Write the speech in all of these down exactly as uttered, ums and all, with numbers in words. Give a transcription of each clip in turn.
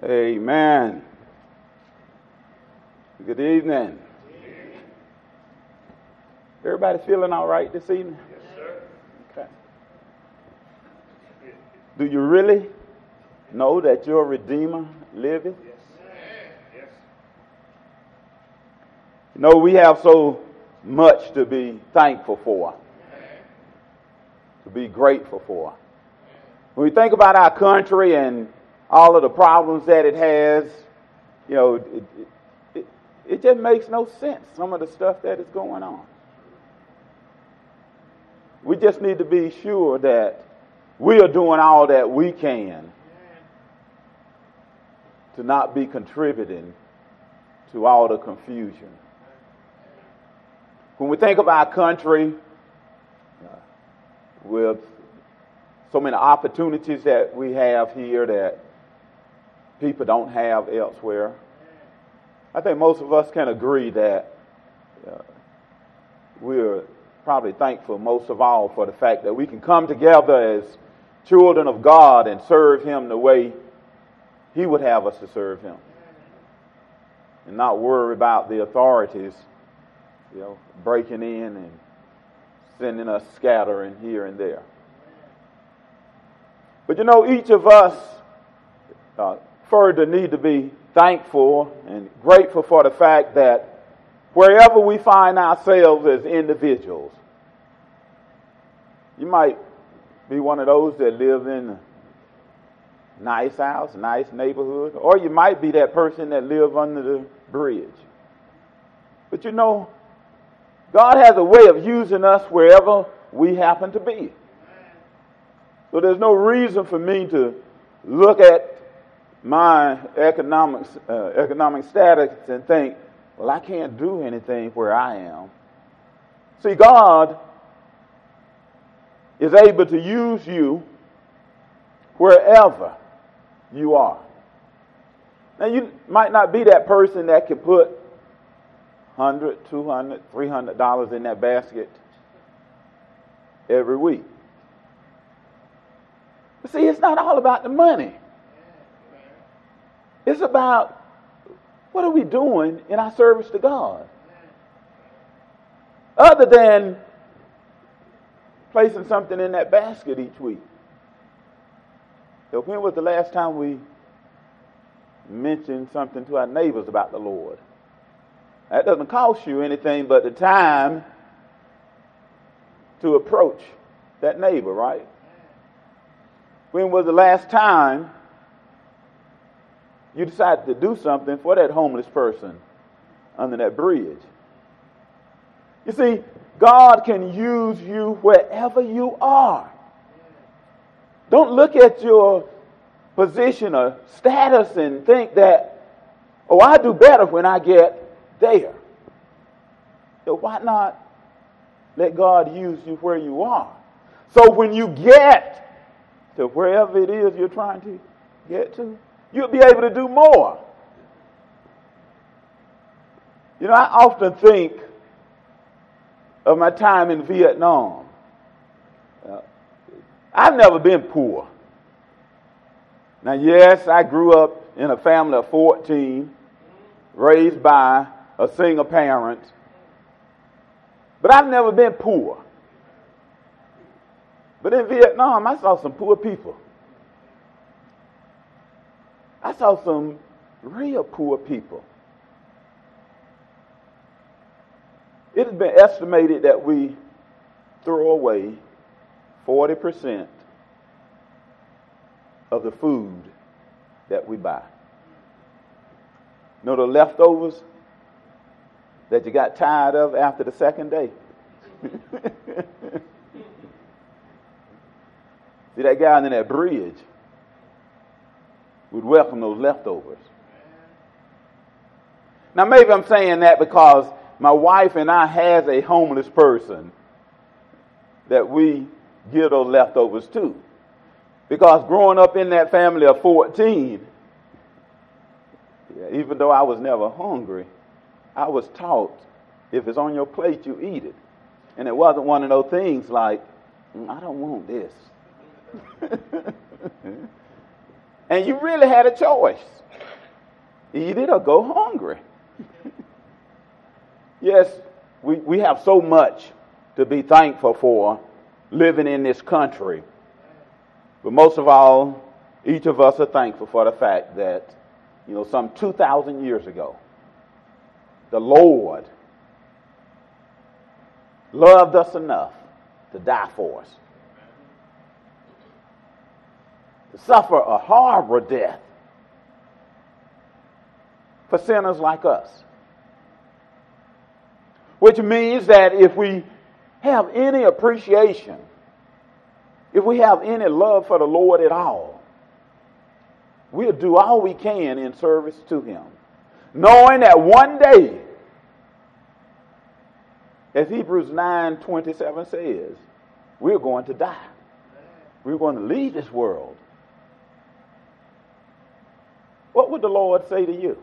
Amen. Good evening. Everybody feeling all right this evening? Yes, sir. Okay. Do you really know that your Redeemer liveth? Yes. Yes. You know, we have so much to be thankful for, to be grateful for. When we think about our country and all of the problems that it has, you know, it, it, it just makes no sense, some of the stuff that is going on. We just need to be sure that we are doing all that we can to not be contributing to all the confusion. When we think of our country, uh, with so many opportunities that we have here that people don't have elsewhere, I think most of us can agree that uh, we're probably thankful most of all for the fact that we can come together as children of God and serve Him the way He would have us to serve Him, and not worry about the authorities, you know, breaking in and sending us scattering here and there. But you know, each of us uh, further need to be thankful and grateful for the fact that wherever we find ourselves as individuals, you might be one of those that live in a nice house, nice neighborhood, or you might be that person that live under the bridge. But you know, God has a way of using us wherever we happen to be. So there's no reason for me to look at my economic, uh, economic status and think, well, I can't do anything where I am. See, God is able to use you wherever you are. Now, you might not be that person that can put one hundred dollars, two hundred dollars, three hundred dollars in that basket every week. But see, it's not all about the money. It's about what are we doing in our service to God? Other than placing something in that basket each week. So when was the last time we mentioned something to our neighbors about the Lord? That doesn't cost you anything but the time to approach that neighbor, right? When was the last time you decided to do something for that homeless person under that bridge? You see, God can use you wherever you are. Don't look at your position or status and think that, oh, I do better when I get there. So why not let God use you where you are? So when you get to wherever it is you're trying to get to, you'll be able to do more. You know, I often think of my time in Vietnam. Uh, I've never been poor. Now, yes, I grew up in a family of fourteen, raised by a single parent, but I've never been poor. But in Vietnam, I saw some poor people. I saw some real poor people. It has been estimated that we throw away forty percent of the food that we buy. You know the leftovers that you got tired of after the second day? See, that guy under that bridge would welcome those leftovers. Now, maybe I'm saying that because my wife and I has a homeless person that we give those leftovers to. Because growing up in that family of fourteen, yeah, even though I was never hungry, I was taught if it's on your plate, you eat it. And it wasn't one of those things like, mm, I don't want this. And you really had a choice. eat it or go hungry. Yes, we, we have so much to be thankful for living in this country. But most of all, each of us are thankful for the fact that, you know, some two thousand years ago, the Lord loved us enough to die for us, to suffer a horrible death for sinners like us. Which means that if we have any appreciation, if we have any love for the Lord at all, we'll do all we can in service to Him, knowing that one day, as Hebrews nine twenty-seven says, we're going to die. We're going to leave this world. What would the Lord say to you?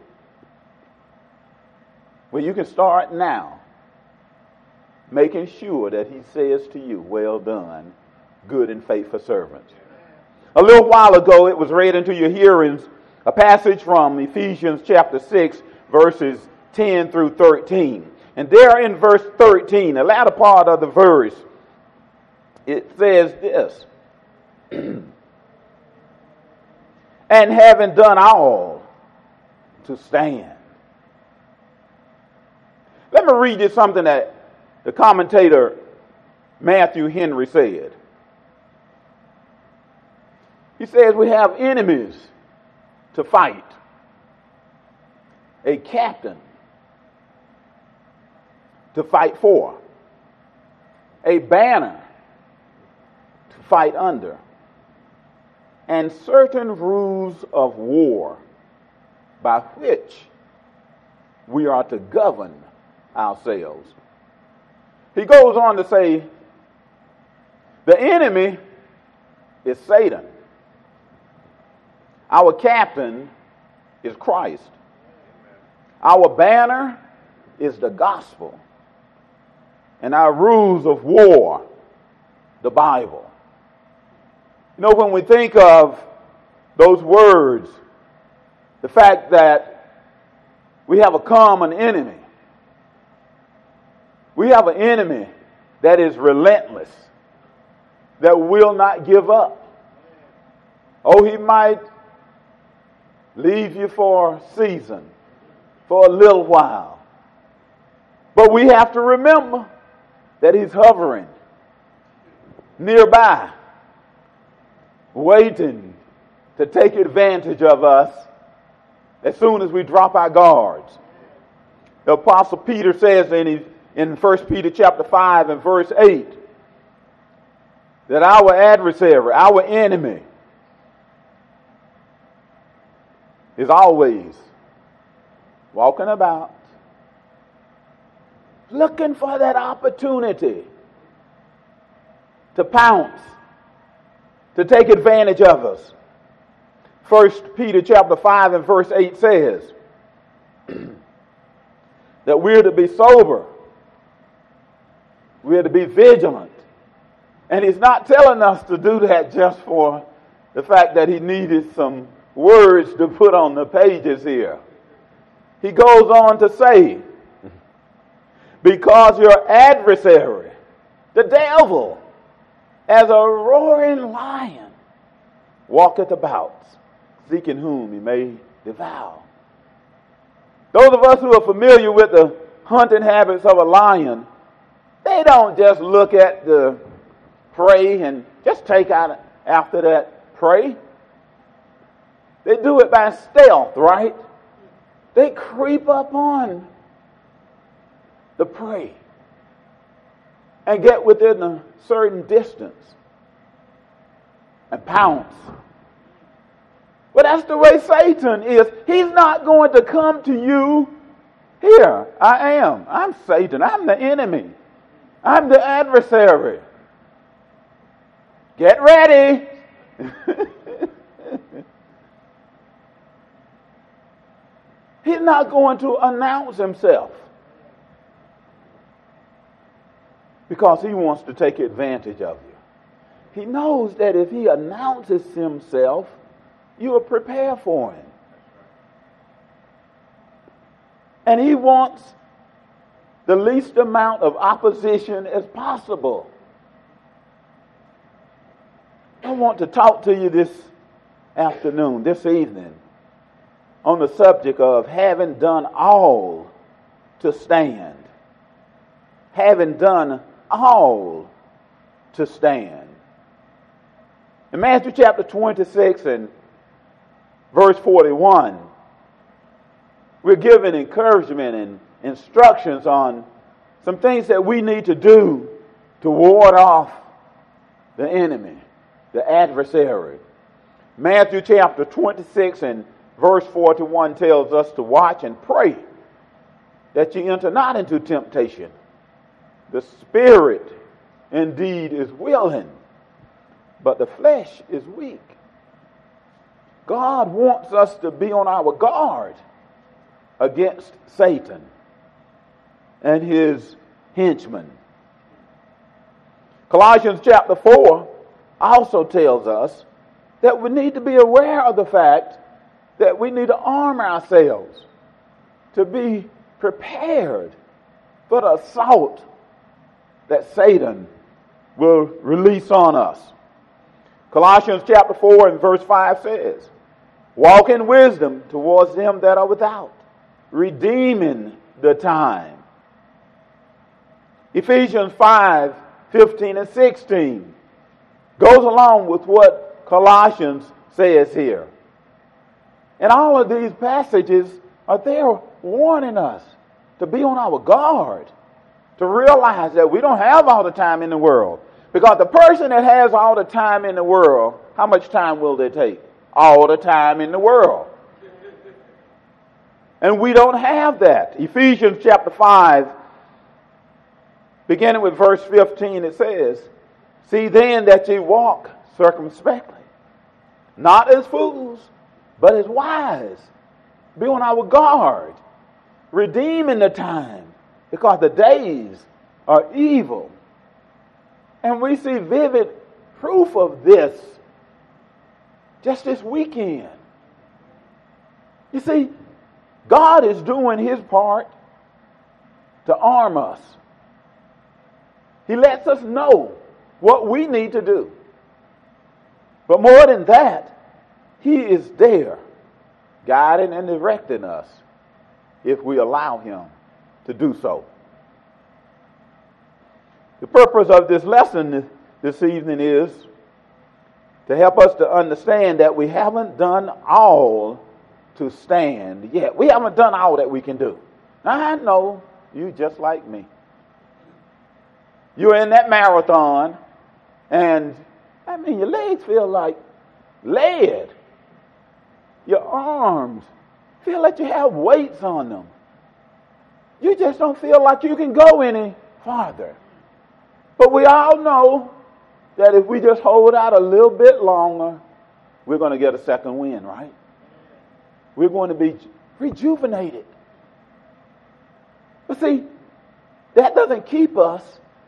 Well, you can start now, making sure that He says to you, well done, good and faithful servant. A little while ago, it was read into your hearings a passage from Ephesians chapter six, verses ten through thirteen. And there in verse thirteen, the latter part of the verse, it says this, and having done all to stand. Let me read you something that the commentator Matthew Henry said. He says we have enemies to fight, a captain to fight for, a banner to fight under, and certain rules of war by which we are to govern ourselves. He goes on to say, the enemy is Satan. Our captain is Christ. Our banner is the gospel. And our rules of war, the Bible. You know, when we think of those words, the fact that we have a common enemy, we have an enemy that is relentless, that will not give up. Oh, he might leave you for a season, for a little while. But we have to remember that he's hovering nearby, waiting to take advantage of us as soon as we drop our guards. The Apostle Peter says in, in First Peter chapter five and verse eight that our adversary, our enemy, is always walking about, looking for that opportunity to pounce, to take advantage of us. First Peter chapter five and verse eight says that we're to be sober, we're to be vigilant. And he's not telling us to do that just for the fact that he needed some words to put on the pages here. He goes on to say, because your adversary, the devil, as a roaring lion, walketh about, seeking whom he may devour. Those of us who are familiar with the hunting habits of a lion, they don't just look at the prey and just take out after that prey. They do it by stealth, right? They creep up on the prey and get within a certain distance and pounce. Well, that's the way Satan is. He's not going to come to you. Here, I am. I'm Satan. I'm the enemy. I'm the adversary. Get ready. He's not going to announce himself because he wants to take advantage of you. He knows that if he announces himself, you will prepare for him. And he wants the least amount of opposition as possible. I want to talk to you this afternoon, this evening, on the subject of having done all to stand. Having done all to stand. In Matthew chapter twenty-six and verse forty-one, we're given encouragement and instructions on some things that we need to do to ward off the enemy, the adversary. Matthew chapter twenty-six and verse forty-one tells us to watch and pray that you enter not into temptation. The spirit indeed is willing, but the flesh is weak. God wants us to be on our guard against Satan and his henchmen. Colossians chapter four also tells us that we need to be aware of the fact that we need to arm ourselves to be prepared for the assault that Satan will release on us. Colossians chapter four and verse five says, walk in wisdom towards them that are without, redeeming the time. Ephesians five, fifteen and sixteen goes along with what Colossians says here. And all of these passages are there warning us to be on our guard, to realize that we don't have all the time in the world. Because the person that has all the time in the world, how much time will they take? All the time in the world. And we don't have that. Ephesians chapter five, beginning with verse fifteen, it says, see then that ye walk circumspectly, not as fools, but as wise. Be on our guard, redeeming the time, because the days are evil. And we see vivid proof of this just this weekend. You see, God is doing his part to arm us. He lets us know what we need to do. But more than that, he is there guiding and directing us if we allow him to do so. The purpose of this lesson this evening is to help us to understand that we haven't done all to stand yet. We haven't done all that we can do. Now, I know you just like me. You're in that marathon, and I mean, your legs feel like lead. Your arms feel like you have weights on them. You just don't feel like you can go any farther. But we all know that if we just hold out a little bit longer, we're going to get a second wind, right? We're going to be rejuvenated. But see, that doesn't keep us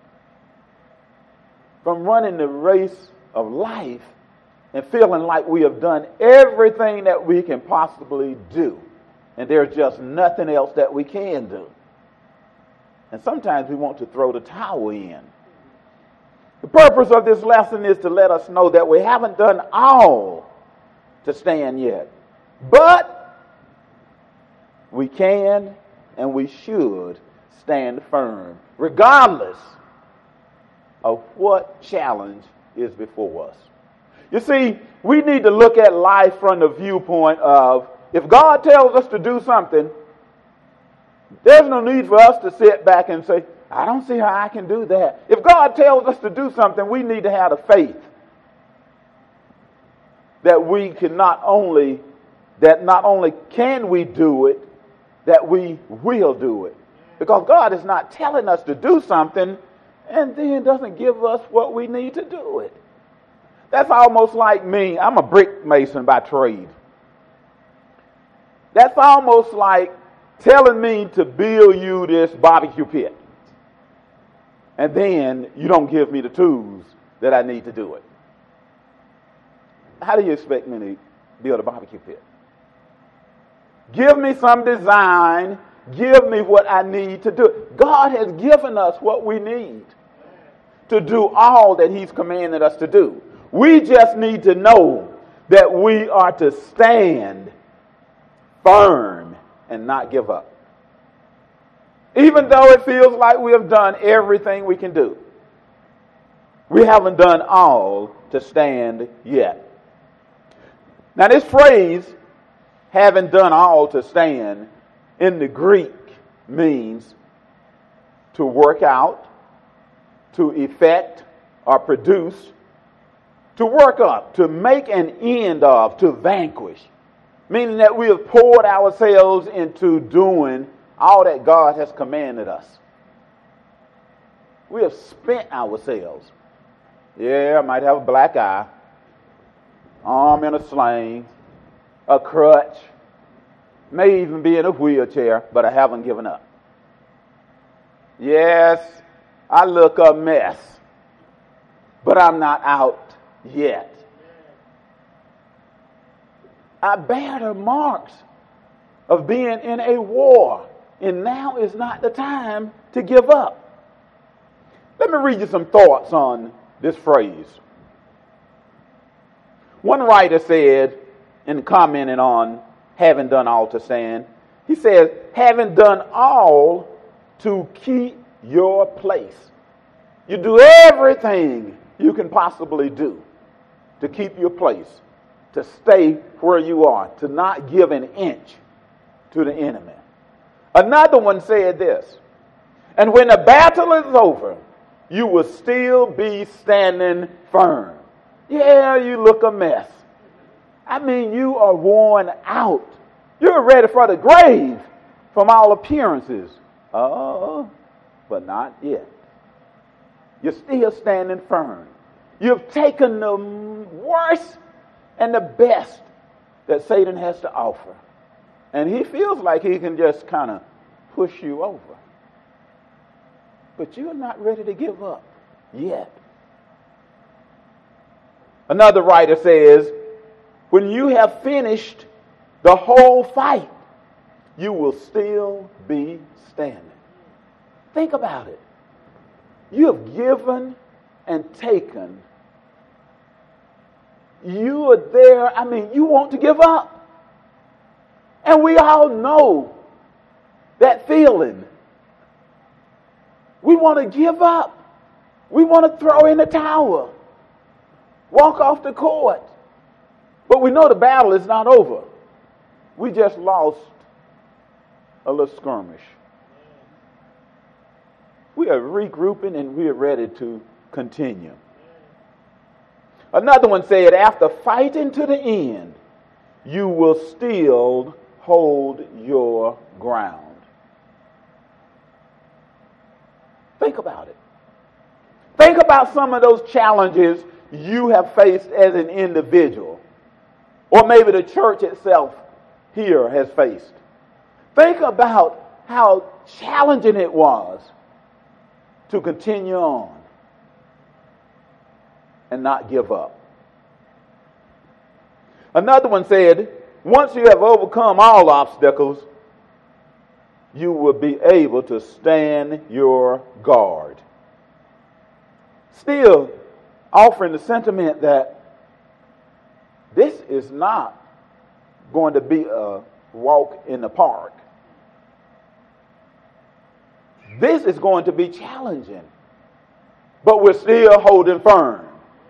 from running the race of life and feeling like we have done everything that we can possibly do. And there's just nothing else that we can do. And sometimes we want to throw the towel in. The purpose of this lesson is to let us know that we haven't done all to stand yet. But we can and we should stand firm, regardless of what challenge is before us. You see, we need to look at life from the viewpoint of, if God tells us to do something, there's no need for us to sit back and say, I don't see how I can do that. If God tells us to do something, we need to have the faith that we can not only, that not only can we do it, that we will do it. Because God is not telling us to do something and then doesn't give us what we need to do it. That's almost like me. I'm a brick mason by trade. That's almost like telling me to build you this barbecue pit. And then you don't give me the tools that I need to do it. How do you expect me to build a barbecue pit? Give me some design, give me what I need to do. God has given us what we need to do all that he's commanded us to do. We just need to know that we are to stand firm and not give up. Even though it feels like we have done everything we can do, we haven't done all to stand yet. Now this phrase, having done all to stand, in the Greek means to work out, to effect or produce, to work up, to make an end of, to vanquish. Meaning that we have poured ourselves into doing all that God has commanded us. We have spent ourselves. Yeah, I might have a black eye, arm in a sling, a crutch, may even be in a wheelchair, but I haven't given up. Yes, I look a mess, but I'm not out yet. I bear the marks of being in a war, and now is not the time to give up. Let me read you some thoughts on this phrase. One writer said, in commenting on having done all to stand, he says, having done all to keep your place. You do everything you can possibly do to keep your place, to stay where you are, to not give an inch to the enemy. Another one said this, and when the battle is over, you will still be standing firm. Yeah, you look a mess. I mean, you are worn out. You're ready for the grave from all appearances. Oh, but not yet. You're still standing firm. You've taken the worst and the best that Satan has to offer. And he feels like he can just kind of push you over. But you're not ready to give up yet. Another writer says, when you have finished the whole fight, you will still be standing. Think about it. You have given and taken. You are there. I mean, you want to give up. And we all know that feeling. We want to give up. We want to throw in the towel. Walk off the court. But we know the battle is not over. We just lost a little skirmish. We are regrouping and we are ready to continue. Another one said, after fighting to the end, you will still hold your ground. Think about it. Think about some of those challenges you have faced as an individual, or maybe the church itself here has faced. Think about how challenging it was to continue on and not give up. Another one said, once you have overcome all obstacles, you will be able to stand your guard. Still offering the sentiment that this is not going to be a walk in the park. This is going to be challenging, but we're still holding firm.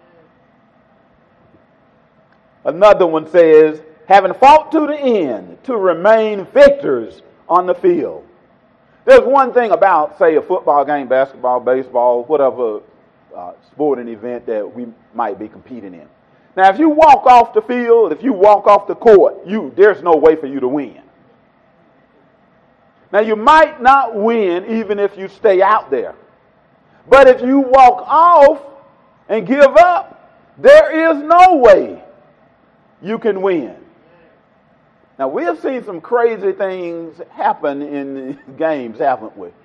Another one says, having fought to the end, to remain victors on the field. There's one thing about, say, a football game, basketball, baseball, whatever uh, sporting event that we might be competing in. Now, if you walk off the field, if you walk off the court, you there's no way for you to win. Now, you might not win even if you stay out there. But if you walk off and give up, there is no way you can win. Now, we have seen some crazy things happen in games, haven't we?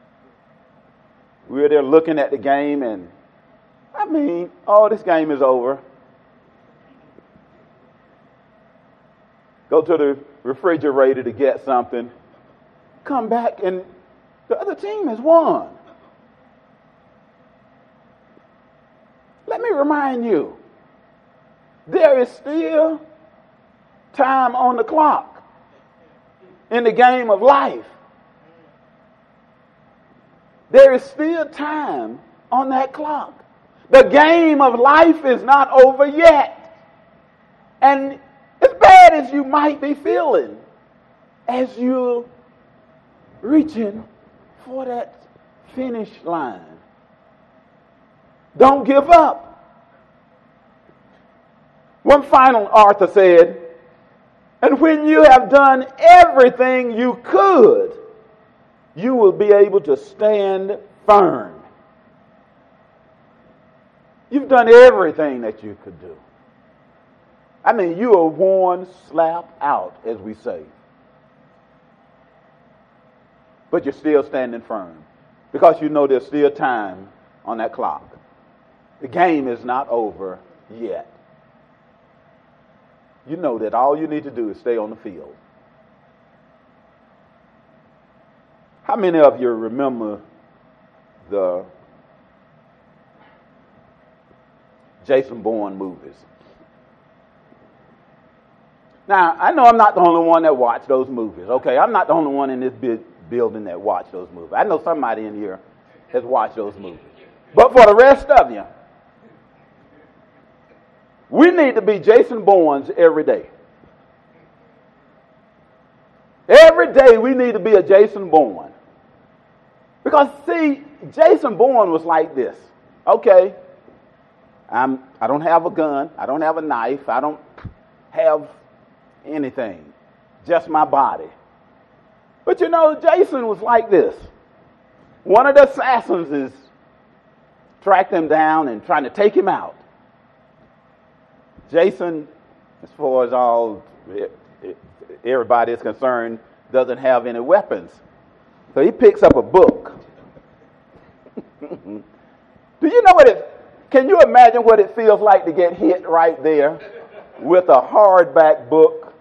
We're there looking at the game and, I mean, oh, this game is over. Go to the refrigerator to get something. come back and the other team has won. Let me remind you, there is still time on the clock in the game of life. There is still time on that clock. The game of life is not over yet. And as bad as you might be feeling as you're reaching for that finish line, don't give up. One final author said, and when you have done everything you could, you will be able to stand firm. You've done everything that you could do. I mean, you are worn slap out, as we say. But you're still standing firm because you know there's still time on that clock. The game is not over yet. You know that all you need to do is stay on the field. How many of you remember the Jason Bourne movies? Now, I know I'm not the only one that watched those movies, okay? I'm not the only one in this bu- building that watched those movies. I know somebody in here has watched those movies. But for the rest of you, we need to be Jason Bournes every day. Every day we need to be a Jason Bourne. Because, see, Jason Bourne was like this. Okay, I'm, I don't have a gun. I don't have a knife. I don't have anything. Just my body. But, you know, Jason was like this. One of the assassins is tracked him down and trying to take him out. Jason, as far as all everybody is concerned, doesn't have any weapons. So he picks up a book. Do you know what it, can you imagine what it feels like to get hit right there with a hardback book?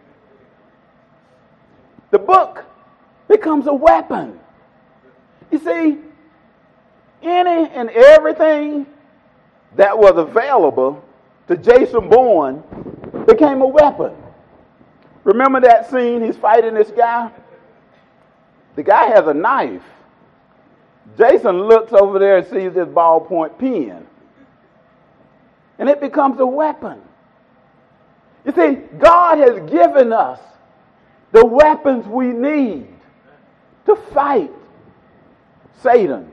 The book becomes a weapon. You see, any and everything that was available to Jason Bourne became a weapon. Remember that scene? He's fighting this guy. The guy has a knife. Jason looks over there and sees this ballpoint pen. And it becomes a weapon. You see, God has given us the weapons we need to fight Satan.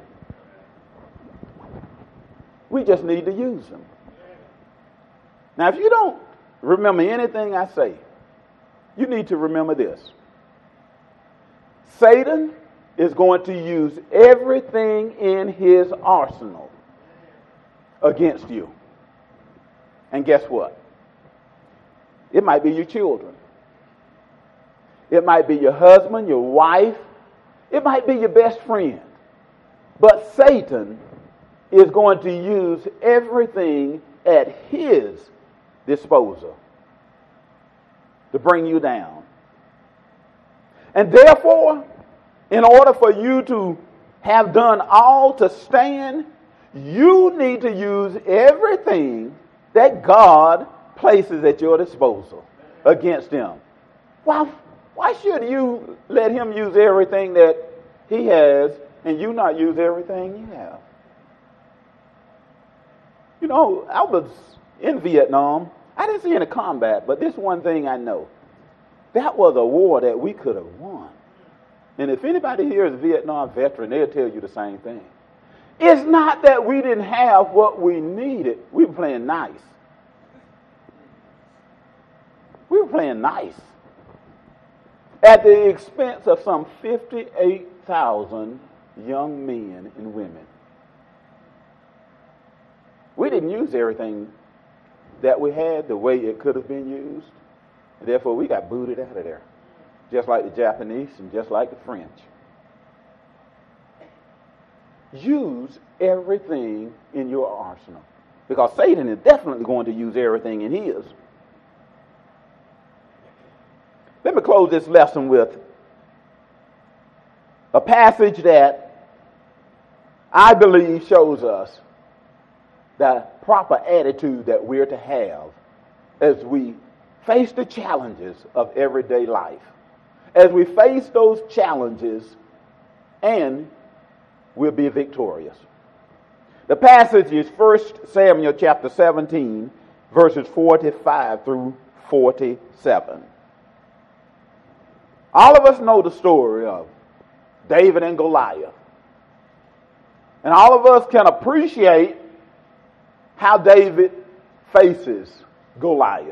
We just need to use them. Now, if you don't remember anything I say, you need to remember this. Satan is going to use everything in his arsenal against you. And guess what? It might be your children. It might be your husband, your wife. It might be your best friend. But Satan is going to use everything at his disposal to bring you down. And therefore, in order for you to have done all to stand, you need to use everything that God places at your disposal against him. Why, why should you let him use everything that he has and you not use everything you have? You know, I was in Vietnam. I didn't see any combat, but this one thing I know. That was a war that we could have won. And if anybody here is a Vietnam veteran, they'll tell you the same thing. It's not that we didn't have what we needed. We were playing nice. We were playing nice. At the expense of some fifty-eight thousand young men and women. We didn't use everything that we had the way it could have been used. And therefore, we got booted out of there. Just like the Japanese and just like the French. Use everything in your arsenal. Because Satan is definitely going to use everything in his. Let me close this lesson with A passage that I believe shows us the proper attitude that we're to have as we face the challenges of everyday life. As we face those challenges, and we'll be victorious. The passage is First Samuel chapter seventeen, verses forty-five through forty-seven. All of us know the story of David and Goliath. And all of us can appreciate how David faces Goliath.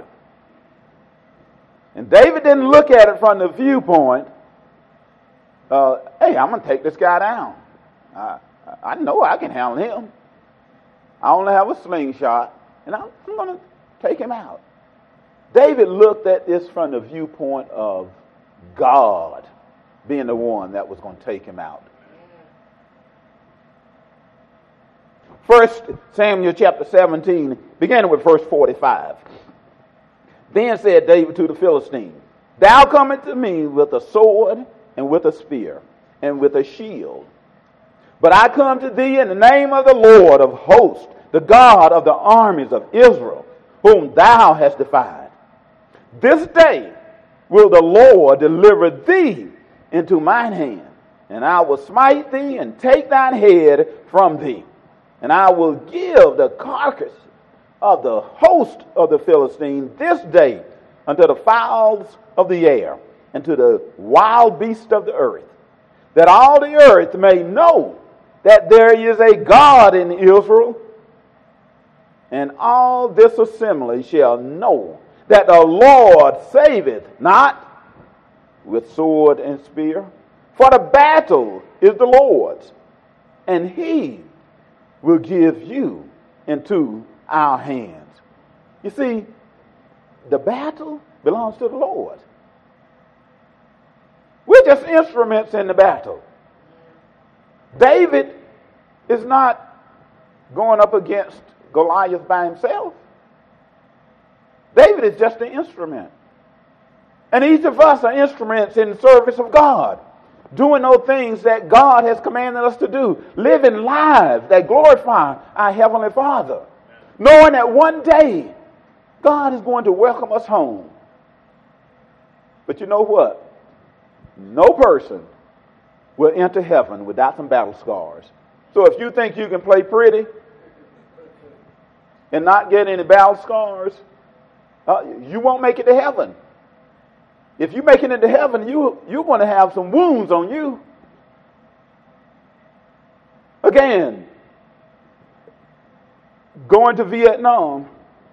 And David didn't look at it from the viewpoint, uh, hey, I'm going to take this guy down. I, I know I can handle him. I only have a slingshot, and I'm, I'm going to take him out. David looked at this from the viewpoint of God being the one that was going to take him out. First Samuel chapter seventeen, beginning with verse forty-five. Then said David to the Philistine, Thou comest to me with a sword and with a spear and with a shield. But I come to thee in the name of the Lord of hosts, the God of the armies of Israel, whom thou hast defied. This day will the Lord deliver thee into mine hand, and I will smite thee and take thine head from thee. And I will give the carcass of the host of the Philistines this day unto the fowls of the air and to the wild beasts of the earth, that all the earth may know that there is a God in Israel. And all this assembly shall know that the Lord saveth not with sword and spear, for the battle is the Lord's, and he will give you into our hands. You see, the battle belongs to the Lord. We're just instruments in the battle. David is not going up against Goliath by himself. David is just an instrument. And each of us are instruments in the service of God, doing those things that God has commanded us to do, living lives that glorify our Heavenly Father, knowing that one day God is going to welcome us home. But you know what? No person will enter heaven without some battle scars. So if you think you can play pretty and not get any battle scars, uh, you won't make it to heaven. If you make it into heaven, you, you're going to have some wounds on you. Again, going to Vietnam,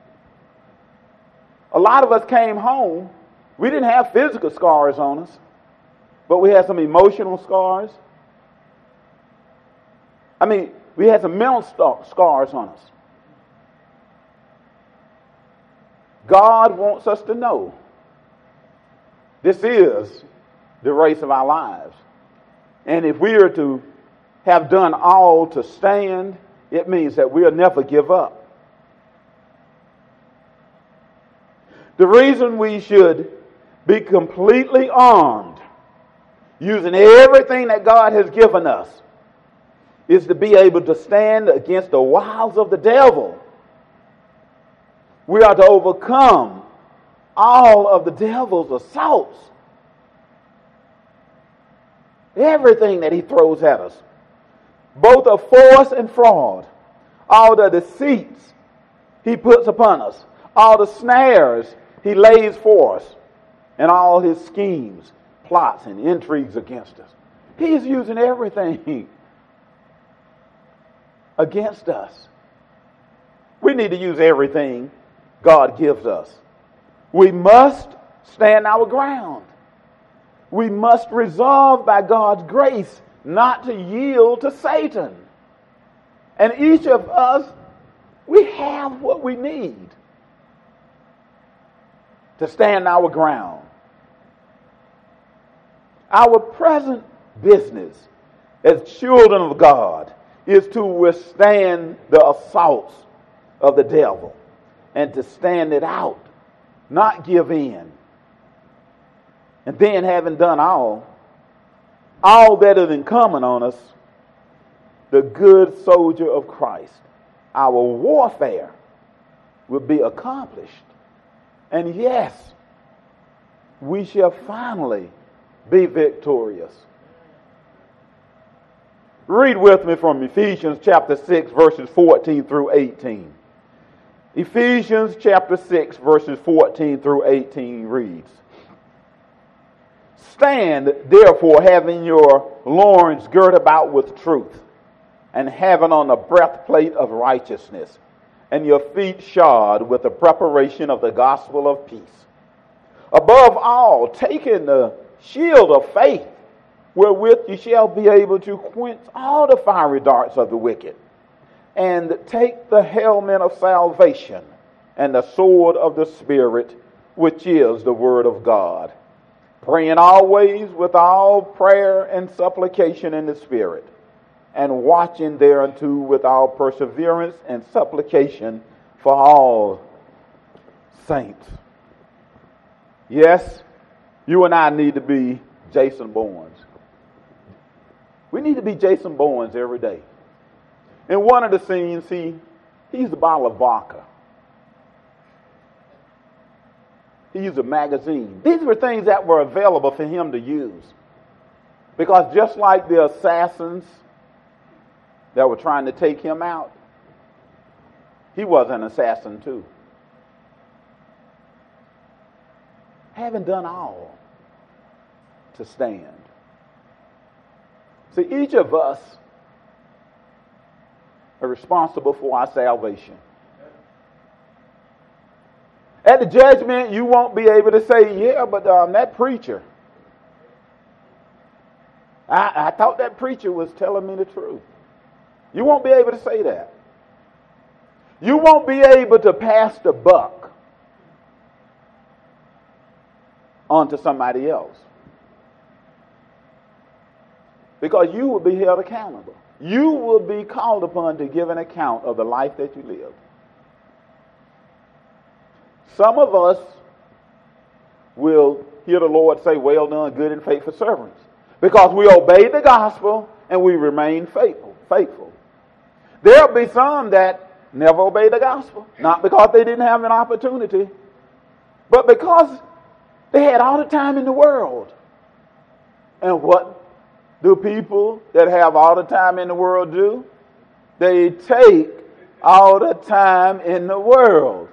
a lot of us came home. We didn't have physical scars on us, but we had some emotional scars. I mean, we had some mental scars on us. God wants us to know this is the race of our lives. And if we are to have done all to stand, it means that we'll never give up. The reason we should be completely armed, using everything that God has given us, is to be able to stand against the wiles of the devil. We are to overcome all of the devil's assaults. Everything that he throws at us, both of force and fraud, all the deceits he puts upon us, all the snares he lays for us, and all his schemes, plots, and intrigues against us. He's using everything against us. We need to use everything God gives us. We must stand our ground. We must resolve by God's grace not to yield to Satan. And each of us, we have what we need to stand our ground. Our present business as children of God is to withstand the assaults of the devil and to stand it out, not give in. And then, having done all, all that is incumbent on us, the good soldier of Christ, our warfare will be accomplished. And yes, we shall finally be victorious. Read with me from Ephesians chapter six, verses fourteen through eighteen. Ephesians chapter six, verses fourteen through eighteen reads, "Stand therefore, having your loins girt about with truth, and having on the breastplate of righteousness, and your feet shod with the preparation of the gospel of peace. Above all, taking the shield of faith, wherewith you shall be able to quench all the fiery darts of the wicked, and take the helmet of salvation and the sword of the Spirit, which is the word of God, praying always with all prayer and supplication in the Spirit, and watching thereunto with all perseverance and supplication for all saints." Yes, you and I need to be Jason Bournes. We need to be Jason Bournes every day. In one of the scenes, he, he used a bottle of vodka. He used a magazine. These were things that were available for him to use. Because just like the assassins that were trying to take him out, he was an assassin too. Having done all to stand. See, each of us are responsible for our salvation. At the judgment, you won't be able to say, yeah, but um, that preacher, I, I thought that preacher was telling me the truth. You won't be able to say that. You won't be able to pass the buck on to somebody else. Because you will be held accountable. You will be called upon to give an account of the life that you lived. Some of us will hear the Lord say, "Well done, good and faithful servants," because we obeyed the gospel and we remained faithful. Faithful. There'll be some that never obeyed the gospel, not because they didn't have an opportunity, but because they had all the time in the world. And what do people that have all the time in the world do? They take all the time in the world.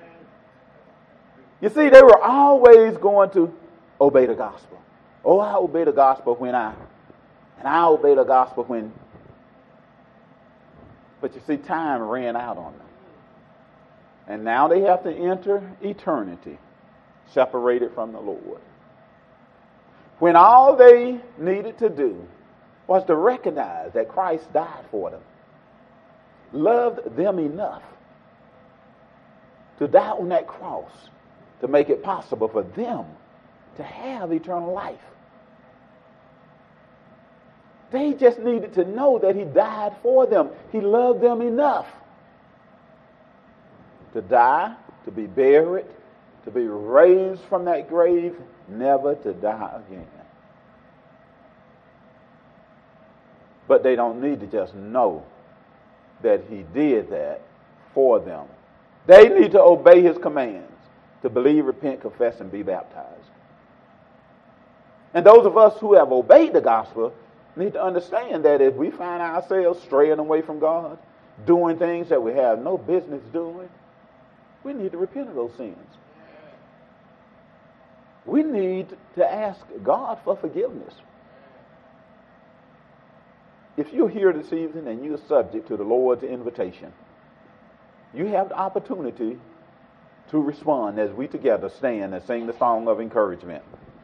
You see, they were always going to obey the gospel. Oh, I obey the gospel when I, and I obey the gospel when. But you see, time ran out on them. And now they have to enter eternity, separated from the Lord. When all they needed to do was to recognize that Christ died for them, loved them enough to die on that cross to make it possible for them to have eternal life. They just needed to know that he died for them. He loved them enough to die, to be buried, to be raised from that grave, never to die again. But they don't need to just know that he did that for them. They need to obey his commands, to believe, repent, confess, and be baptized. And those of us who have obeyed the gospel need to understand that if we find ourselves straying away from God, doing things that we have no business doing, we need to repent of those sins. We need to ask God for forgiveness. If you're here this evening and you're subject to the Lord's invitation, you have the opportunity to respond as we together stand and sing the song of encouragement.